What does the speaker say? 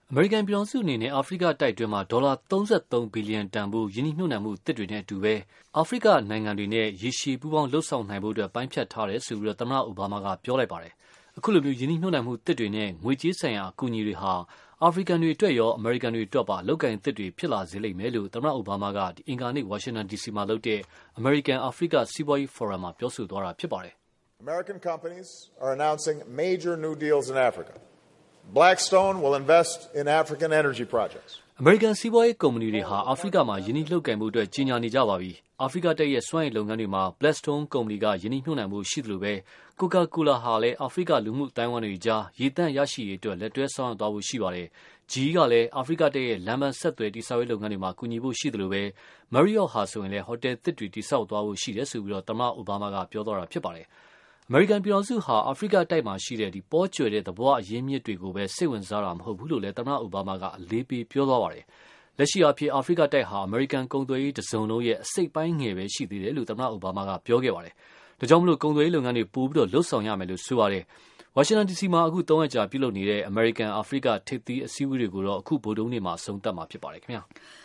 အမေရိကန်ပြည်ထောင်စုအနေနဲ့အာဖရိကတိုက်တွင်းမှာဒေါ်လာ33ဘီလီယံတန်ဖိုးယင်းနှိမ့်နှံမှုတစ်တွေနဲ့အတူပဲအာဖရိကနိုင်ငံတွေနဲ့ရေရှည်ပူးပေါင်းလှုပ်ဆောင်နိုင်ဖို့အတွက်ပိုင်းဖြတ်ထားတယ်ဆိုပြီးသမ္မတအိုဘားမားကပြောလိုက်ပါတယ်။အခုလိုမျိုးယင်းနှိမ့်နှံမှုတစ်တွေနဲ့ငွေကြေးဆိုင်ရာအကူအညီတွေဟာအာဖရိကန်တွေအတွက်ရောအမေရိကန်တွေအတွက်ပါလောက်ကိုင်းတစ်တွေဖြစ်လာစေလိမ့်မယ်လို့သမ္မတအိုဘားမားကအင်္ဂါနေ့ဝါရှင်တန် DC မှာလုပ်တဲ့အမေရိကန်အာဖရိကစီးပွားရေးဖိုရမ်မှာပြောဆိုသွားတာဖြစ်ပါတယ်။ American companies are announcing major new deals in Africa. Blackstone will invest in African energy projects. အမေရိကန်စီးပွားရေးကုမ္ပဏီတွေဟာအာဖရိကမှာယင်းနှိမ့်လှုပ်ကိုင်မှုအတွက်ကြီးညာနေကြပါပြီ။အာဖရိကတိုက်ရဲ့စွမ်းအင်လုပ်ငန်းတွေမှာ Blackstone ကုမ္ပဏီကယင်းနှိမ့်နှုတ်နိုင်မှုရှိသလိုပဲ Coca-Cola ဟာလည်းအာဖရိကလူမှုအတိုင်းအဝန်တွေကြားရေသန့်ရရှိရေးအတွက်လက်တွဲဆောင်ရွက်သွားဖို့ရှိပါတယ်။ GE ကလည်းအာဖရိကတိုက်ရဲ့လမ်းပန်းဆက်သွယ်တည်ဆောက်ရေးလုပ်ငန်းတွေမှာကူညီဖို့ရှိသလိုပဲ Marriott ဟာဆိုရင်လည်းဟိုတယ်သစ်တွေတည်ဆောက်သွားဖို့ရှိတယ်ဆိုပြီးသမ္မတအိုဘားမားကပြောသွားတာဖြစ်ပါတယ်။အမေရိကန်ပြည်ထောင်စုဟာအာဖရိကတိုက်မှာရှိတဲ့ပေါ်ကျွယ်တဲ့သဘောအရင်းမြစ်တွေကိုပဲစိတ်ဝင်စားတာမဟုတ်ဘူးလို့လည်းသမ္မတအိုဘားမားကအလေးပေးပြောသွားပါတယ်။လက်ရှိအားဖြင့်အာဖရိကတိုက်ဟာအမေရိကန်ကုန်သွယ်ရေးတစုံလုံးရဲ့အစိတ်ပိုင်းငယ်ပဲရှိသေးတယ်လို့သမ္မတအိုဘားမားကပြောခဲ့ပါတယ်။ဒါကြောင့်မလို့ကုန်သွယ်ရေးလုပ်ငန်းတွေပိုပြီးလှုပ်ဆောင်ရမယ်လို့ဆိုပါတယ်။ဝါရှင်တန် DC မှာအခု3ရက်ကြာပြုလုပ်နေတဲ့အမေရိကန်အာဖရိကထိပ်သီးအစည်းအဝေးတွေကိုတော့အခုဗုဒ္ဓဟူးနေ့မှာအဆုံးသတ်မှာဖြစ်ပါတယ်ခင်ဗျာ။